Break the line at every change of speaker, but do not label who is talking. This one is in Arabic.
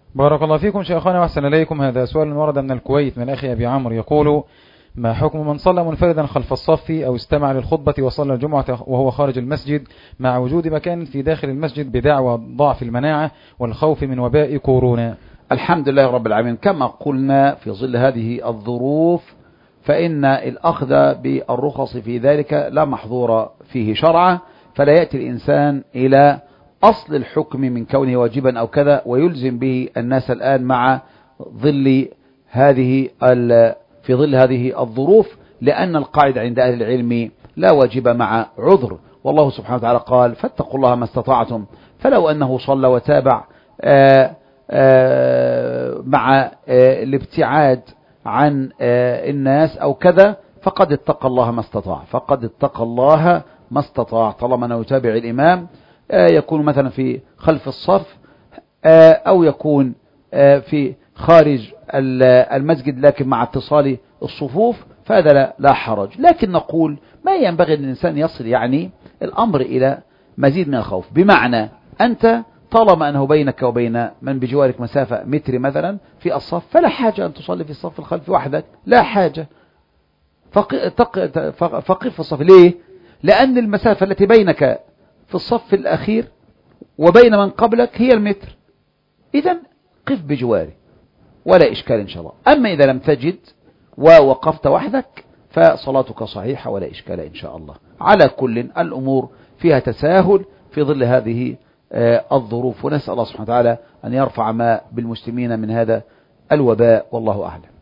بارك الله فيكم شيخنا وأحسن إليكم. هذا سؤال ورد من الكويت من الأخ أبي عمرو يقول: ما حكم من صلى منفردا خلف الصف أو استمع للخطبة وصلى الجمعة وهو خارج المسجد مع وجود مكان في داخل المسجد بدعوى ضعف المناعة والخوف من وباء كورونا؟
الحمد لله رب العالمين. كما قلنا في ظل هذه الظروف فإن الأخذ بالرخص في ذلك لا محظور فيه شرعا، فلا يأتي الإنسان إلى أصل الحكم من كونه واجبا أو كذا ويلزم به الناس الآن مع ظل في ظل هذه الظروف، لأن القاعدة عند أهل العلم لا واجب مع عذر، والله سبحانه وتعالى قال: فاتقوا الله ما استطعتم. فلو أنه صلى وتابع مع الابتعاد عن الناس أو كذا فقد اتقى الله ما استطاع، طالما أنه يتابع الإمام، يكون مثلا في خلف الصف أو يكون في خارج المسجد لكن مع اتصال الصفوف، فهذا لا حرج. لكن نقول ما ينبغي أن الإنسان يصل يعني الأمر إلى مزيد من الخوف، بمعنى أنت طالما أنه بينك وبين من بجوارك مسافة متر مثلا في الصف، فلا حاجة أن تصلي في الصف الخلفي وحدك، لا حاجة، فقف في الصف. ليه؟ لأن المسافة التي بينك في الصف الأخير وبين من قبلك هي المتر، إذن قف بجواري ولا إشكال إن شاء الله. أما إذا لم تجد ووقفت وحدك فصلاتك صحيحة ولا إشكال إن شاء الله. على كل الأمور فيها تساهل في ظل هذه الظروف، ونسأل الله سبحانه وتعالى أن يرفع ما بالمسلمين من هذا الوباء، والله أعلم.